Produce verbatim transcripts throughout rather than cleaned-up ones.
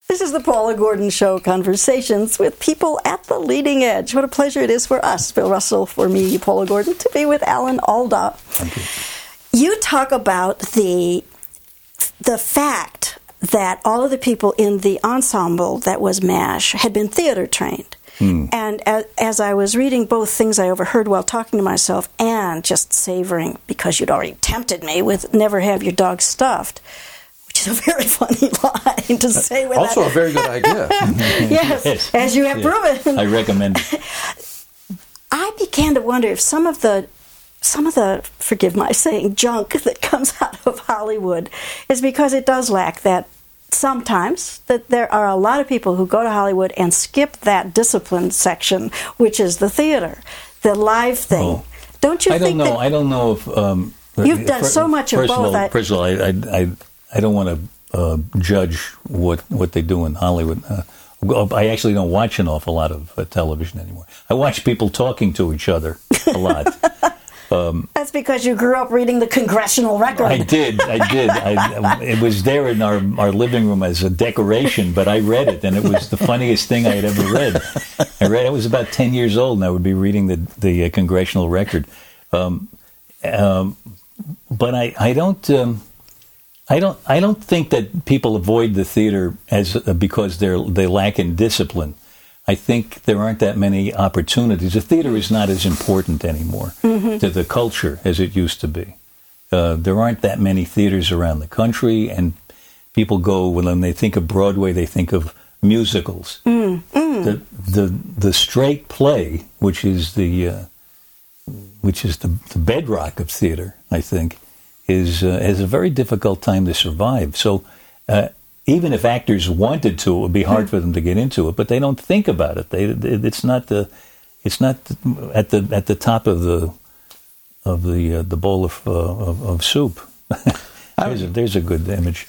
This is the Paula Gordon Show, conversations with people at the leading edge. What a pleasure it is for us, Bill Russell, for me, Paula Gordon, to be with Alan Alda. Thank you. You talk about the the fact that all of the people in the ensemble that was MASH had been theater trained. Mm. And as, as I was reading both things I overheard while talking to myself and just savoring, because you'd already tempted me with never have your dog stuffed, which is a very funny line to say. With also that. a very good idea. yes, yes, as you have yes. proven. I recommend it. I began to wonder if some of the, some of the, forgive my saying, junk that comes out of Hollywood is because it does lack that. Sometimes that there are a lot of people who go to Hollywood and skip that discipline section, which is the theater, the live thing. Oh. Don't you I think don't know. that I don't know if um, you've done for, so much of first both. Of all, first of all, I, I, I, I don't want to uh, judge what what they do in Hollywood. Uh, I actually don't watch an awful lot of uh, television anymore. I watch people talking to each other a lot. Um, That's because you grew up reading the Congressional Record. I did, I did. I, it was there in our, our living room as a decoration, but I read it, and it was the funniest thing I had ever read. I read it was about ten years old, and I would be reading the the uh, Congressional Record. Um, um, but I I don't um, I don't I don't think that people avoid the theater as uh, because they're they lack in discipline. I think there aren't that many opportunities. The theater is not as important anymore mm-hmm. to the culture as it used to be. Uh, there aren't that many theaters around the country, and people go, when they think of Broadway, they think of musicals. Mm, mm. The, the the straight play, which is the uh, which is the, the bedrock of theater, I think, is uh, has a very difficult time to survive. So. Uh, Even if actors wanted to, it would be hard for them to get into it. But they don't think about it. They, it's not the, it's not at the at the top of the of the uh, the bowl of uh, of, of soup. there's, a, there's a good image.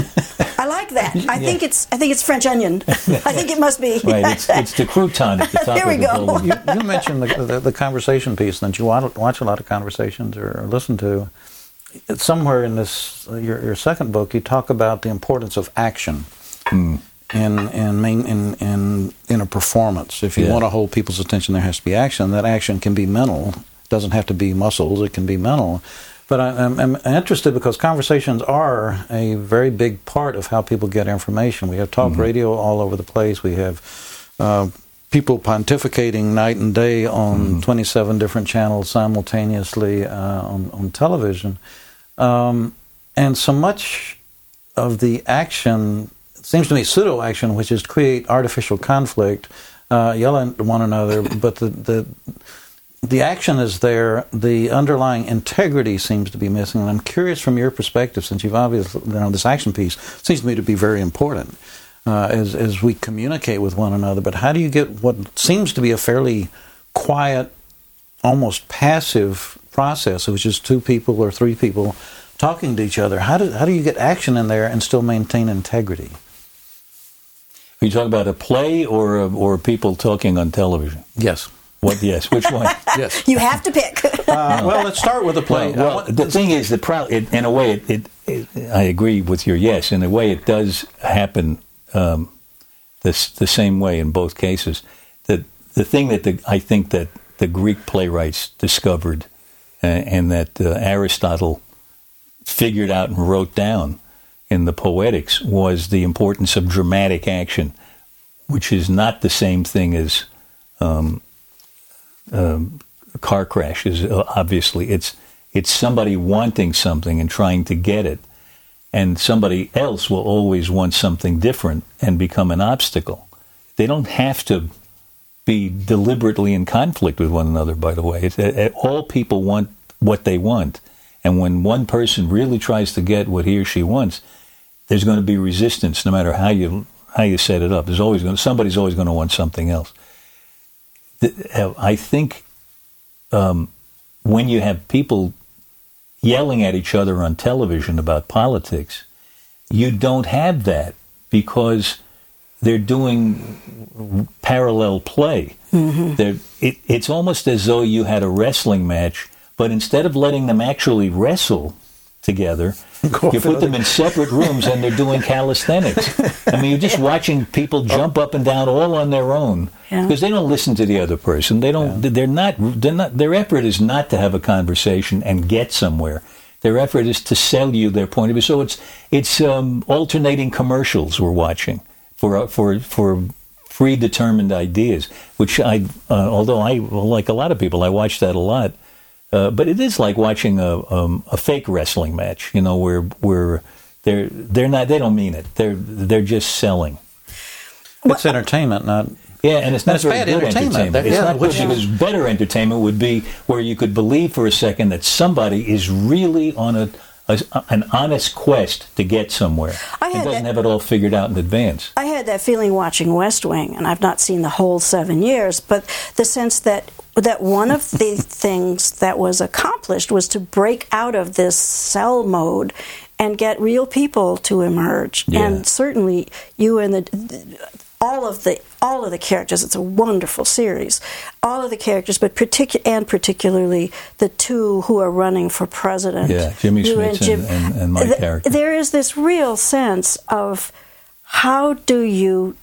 I like that. I yeah. think it's I think it's French onion. I think it must be. Right. It's, it's the crouton at the top there we of the go. bowl. You, you mentioned the, the the conversation piece that you watch a lot of conversations or listen to. Somewhere in this your, your second book, you talk about the importance of action mm. in in main in in in a performance. If you yeah. want to hold people's attention, there has to be action. That action can be mental. It doesn't have to be muscles. It can be mental. But I, I'm, I'm interested because conversations are a very big part of how people get information. We have talk mm-hmm. radio all over the place. We have uh, people pontificating night and day on mm-hmm. twenty-seven different channels simultaneously uh, on, on television. Um, and so much of the action, it seems to me, pseudo-action, which is to create artificial conflict, uh, yell at one another, but the, the the action is there, the underlying integrity seems to be missing. And I'm curious from your perspective, since you've obviously, you know, this action piece seems to me to be very important uh, as, as we communicate with one another. But how do you get what seems to be a fairly quiet, almost passive process, which is two people or three people talking to each other? How do how do you get action in there and still maintain integrity? Are you talking about a play or a, or people talking on television? Yes. What? Yes. Which one? Yes. You have to pick. uh, well, let's start with the play. Well, well the thing is, the pro- it, in a way, it, it, it, I agree with your yes. In a way, it does happen um, this the same way in both cases. The the thing that the, I think that the Greek playwrights discovered uh, and that uh, Aristotle figured out and wrote down in the Poetics was the importance of dramatic action, which is not the same thing as um, um, car crashes. Obviously, it's it's somebody wanting something and trying to get it, and somebody else will always want something different and become an obstacle. They don't have to be deliberately in conflict with one another, by the way. It's, uh, all people want what they want. And when one person really tries to get what he or she wants, there's going to be resistance no matter how you how you set it up. There's always going to, somebody's always going to want something else. I think um, when you have people yelling at each other on television about politics, you don't have that because they're doing parallel play. Mm-hmm. It, it's almost as though you had a wrestling match, but instead of letting them actually wrestle, together. Go You put them in separate rooms and they're doing calisthenics. I mean, you're just watching people jump up and down all on their own Yeah. because they don't listen to the other person. They don't. They're not. They're not. Their effort is not to have a conversation and get somewhere. Their effort is to sell you their point of view. So it's it's um, alternating commercials we're watching for for for predetermined ideas. Which I, uh, although I like a lot of people, I watch that a lot. Uh, but it is like watching a um, a fake wrestling match, you know, where where they're they're not they don't mean it. They're they're just selling. It's entertainment, not. Yeah, and it's not It's very bad good entertainment. entertainment. That- It's yeah, not good which is- because better entertainment would be where you could believe for a second that somebody is really on a, a an honest quest to get somewhere. I and had doesn't that- have it all figured out in advance. I had that feeling watching West Wing, and I've not seen the whole seven years, but the sense that that one of the things that was accomplished was to break out of this cell mode and get real people to emerge. Yeah. And certainly you and the all of the all of the characters. It's a wonderful series. All of the characters, but particu- and particularly the two who are running for president. Yeah, Jimmy you Smits and, and, and my th- character. There is this real sense of how do you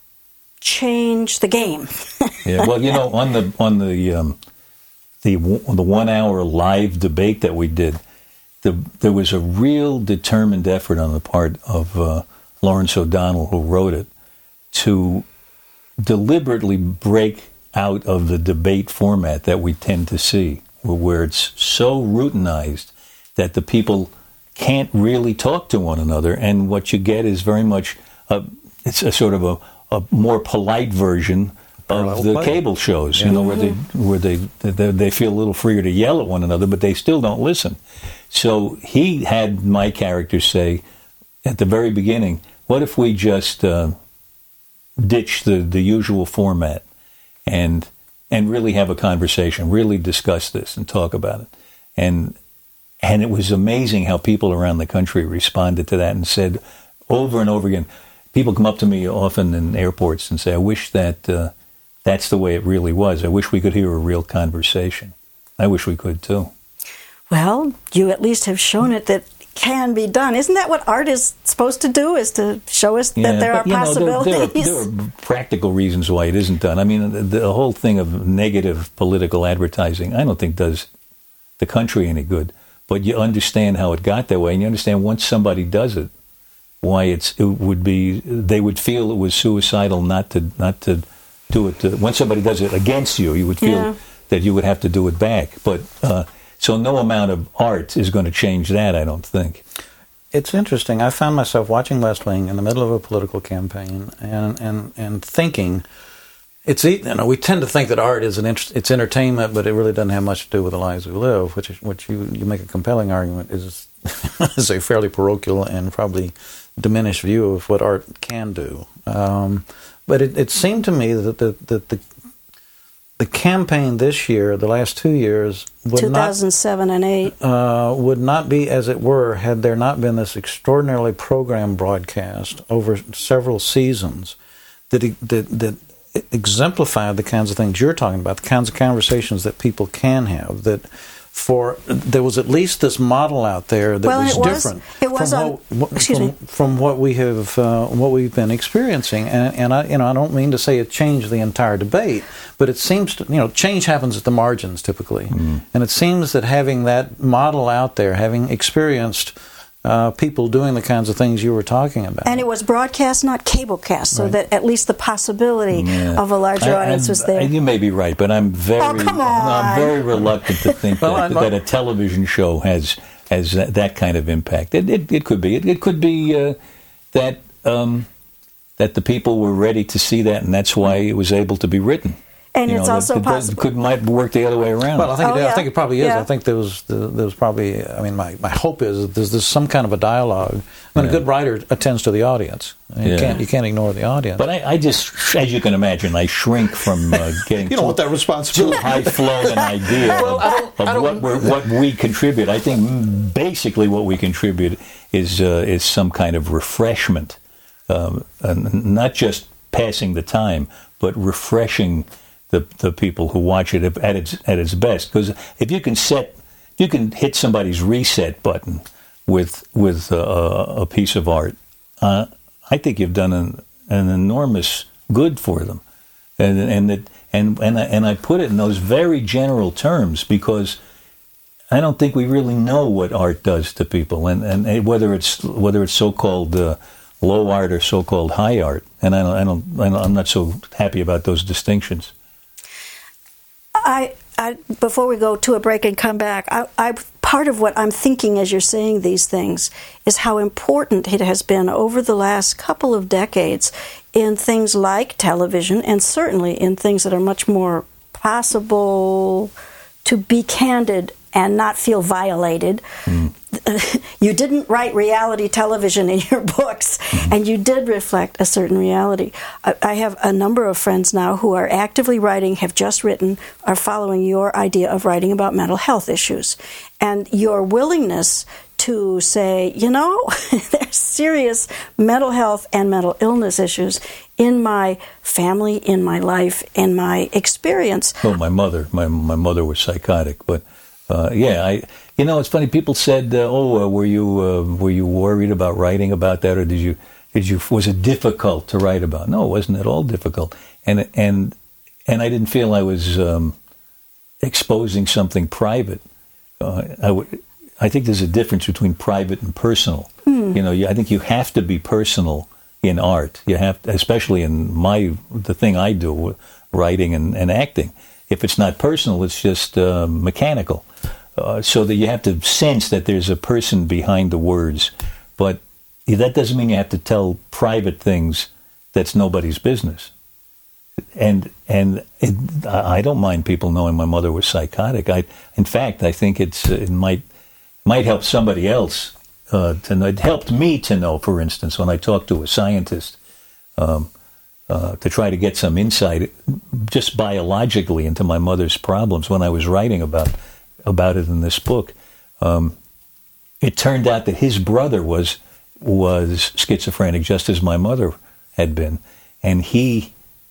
change the game? Yeah, well, you know, on the on the um, the the one hour live debate that we did, the, there was a real determined effort on the part of uh, Lawrence O'Donnell, who wrote it, to deliberately break out of the debate format that we tend to see, where it's so routinized that the people can't really talk to one another, and what you get is very much a, it's a sort of a, a more polite version Parallel of the play. cable shows, Yeah. you know, where they where they, they they feel a little freer to yell at one another, but they still don't listen. So he had my character say at the very beginning, "What if we just uh, ditch the, the usual format and and really have a conversation, really discuss this and talk about it?" And and it was amazing how people around the country responded to that and said over and over again. People come up to me often in airports and say, "I wish that uh, that's the way it really was. I wish we could hear a real conversation." I wish we could too. Well, you at least have shown it that can be done. Isn't that what art is supposed to do, is to show us that there but, are you know, possibilities? There, there, are, there are practical reasons why it isn't done. I mean, the, the whole thing of negative political advertising, I don't think does the country any good. But you understand how it got that way, and you understand once somebody does it, why it's it would be they would feel it was suicidal not to not to do it. To, once somebody does it against you, you would feel Yeah. that you would have to do it back. But uh, so no amount of art is going to change that, I don't think. It's interesting. I found myself watching West Wing in the middle of a political campaign and and, and thinking, it's you know we tend to think that art is an inter- it's entertainment, but it really doesn't have much to do with the lives we live. Which is, which you, you make a compelling argument is is a fairly parochial and probably diminished view of what art can do. Um, but it, it seemed to me that the, that the the campaign this year, the last two years, would two not thousand seven and eight. uh, would not be as it were had there not been this extraordinarily programmed broadcast over several seasons that that that exemplified the kinds of things you're talking about, the kinds of conversations that people can have. That for there was at least this model out there that Well, was it was- different it was from, on- what, excuse from, me. from what we have uh, what we've been experiencing. And, and I you know I don't mean to say it changed the entire debate, but it seems to, you know change happens at the margins typically, Mm. and it seems that having that model out there, having experienced uh, people doing the kinds of things you were talking about, And it was broadcast, not cablecast, so Right. that at least the possibility Yeah. of a larger I- audience I- was there. I- You may be right, but I'm very, Oh, come on. I'm very reluctant to think Well, that, I'm- that a television show has has that, that kind of impact. It, it, it could be. It, it could be uh, that um, that the people were ready to see that, and that's why it was able to be written. And You it's know, that- also that- that possible. could might work the other way around. Well, I think Oh, it, yeah. I think it probably is. Yeah. I think there was there was probably. I mean, my, my hope is that there's, there's some kind of a dialogue. I mean, Yeah. a good writer attends to the audience. You Yeah. can't you can't ignore the audience. But I, I just, as you can imagine, I shrink from uh, getting you don't too, want that too responsibility. high flown an idea Well, I don't- of, I of don't- what we're, what we contribute. I think mm, basically what we contribute is uh, is some kind of refreshment, um, and not just passing the time, but refreshing the the people who watch it at its at its best. Because if you can set, you can hit somebody's reset button with with uh, a piece of art, uh, I think you've done an, an enormous good for them, and and that and and I, and I put it in those very general terms because I don't think we really know what art does to people, and and whether it's whether it's so-called uh, low art or so-called high art, and I don't, I don't, I don't I'm not so happy about those distinctions. I, I before we go to a break and come back, I, I part of what I'm thinking as you're saying these things is how important it has been over the last couple of decades in things like television, and certainly in things that are much more possible to be candid and not feel violated. Mm. You didn't write reality television in your books, mm-hmm. and you did reflect a certain reality. I, I have a number of friends now who are actively writing, have just written, are following your idea of writing about mental health issues. And your willingness to say, you know, there's serious mental health and mental illness issues in my family, in my life, in my experience. Oh, my mother. My, my mother was psychotic, but... Uh, yeah, I. You know, it's funny. People said, uh, "Oh, uh, were you uh, were you worried about writing about that, or did you did you was it difficult to write about?" No, it wasn't at all difficult, and and and I didn't feel I was um, exposing something private. Uh, I w- I think there's a difference between private and personal. Mm. You know, you, I think you have to be personal in art. You have, to, especially in my the thing I do, writing and, and acting. If it's not personal, it's just uh, mechanical. Uh, so that you have to sense that there's a person behind the words. But that doesn't mean you have to tell private things that's nobody's business. And and it, I don't mind people knowing my mother was psychotic. I, in fact, I think it's it might might help somebody else uh, to know. It helped me to know, for instance, when I talked to a scientist, um, Uh, to try to get some insight, just biologically, into my mother's problems when I was writing about about it in this book. Um, it turned out that his brother was was schizophrenic, just as my mother had been, and he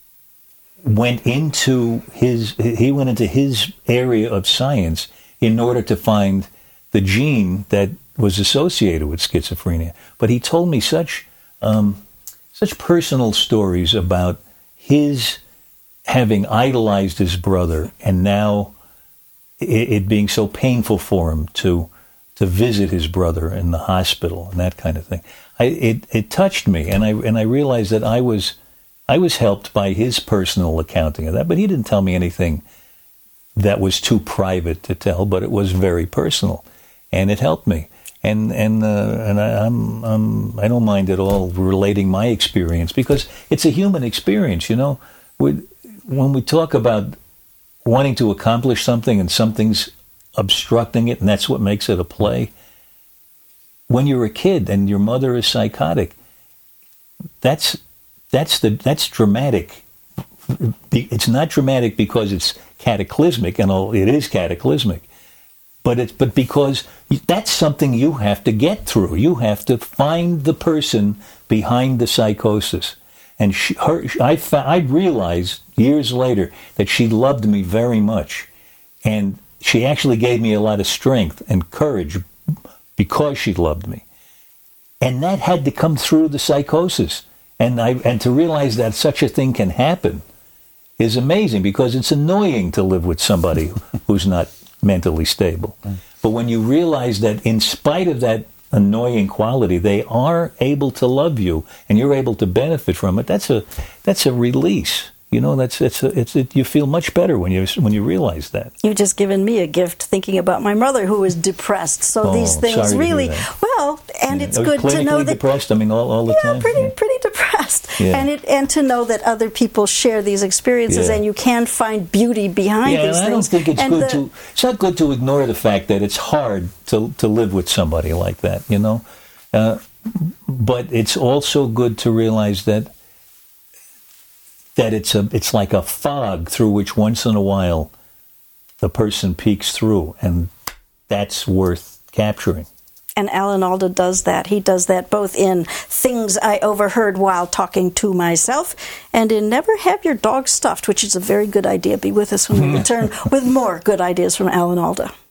went into his he went into his area of science in order to find the gene that was associated with schizophrenia. But he told me such. Um, Such personal stories about his having idolized his brother, and now it, it being so painful for him to to visit his brother in the hospital and that kind of thing. I, it it touched me, and I and I realized that I was I was helped by his personal accounting of that. But he didn't tell me anything that was too private to tell, but it was very personal, and it helped me. And and uh, and I, I'm, I'm I don't mind at all relating my experience, because it's a human experience. You know, we, when we talk about wanting to accomplish something and something's obstructing it, and that's what makes it a play. When you're a kid and your mother is psychotic, that's that's the that's dramatic. It's not dramatic because it's cataclysmic, and all, it is cataclysmic. But it's but because that's something you have to get through. You have to find the person behind the psychosis. And she, her, I, I realized years later that she loved me very much. And she actually gave me a lot of strength and courage because she loved me. And that had to come through the psychosis. And I and to realize that such a thing can happen is amazing, because it's annoying to live with somebody who's not mentally stable. Mm. But when you realize that in spite of that annoying quality, they are able to love you and you're able to benefit from it, that's a that's a release. You know, that's it's a, it's it, you feel much better when you when you realize that. You've just given me a gift thinking about my mother, who was depressed. So oh, these things really well, and yeah. it's good to know that depressed. I mean, all, all the yeah, time. pretty yeah, pretty depressed, yeah. and it and to know that other people share these experiences, yeah. and you can find beauty behind yeah, these and things. I don't think it's and good the, to. It's not good to ignore the fact that it's hard to to live with somebody like that. You know, uh, but it's also good to realize that. that it's a it's like a fog through which once in a while the person peeks through, and that's worth capturing. And Alan Alda does that. He does that both in Things I Overheard While Talking to Myself and in Never Have Your Dog Stuffed, which is a very good idea. Be with us when we return with more good ideas from Alan Alda.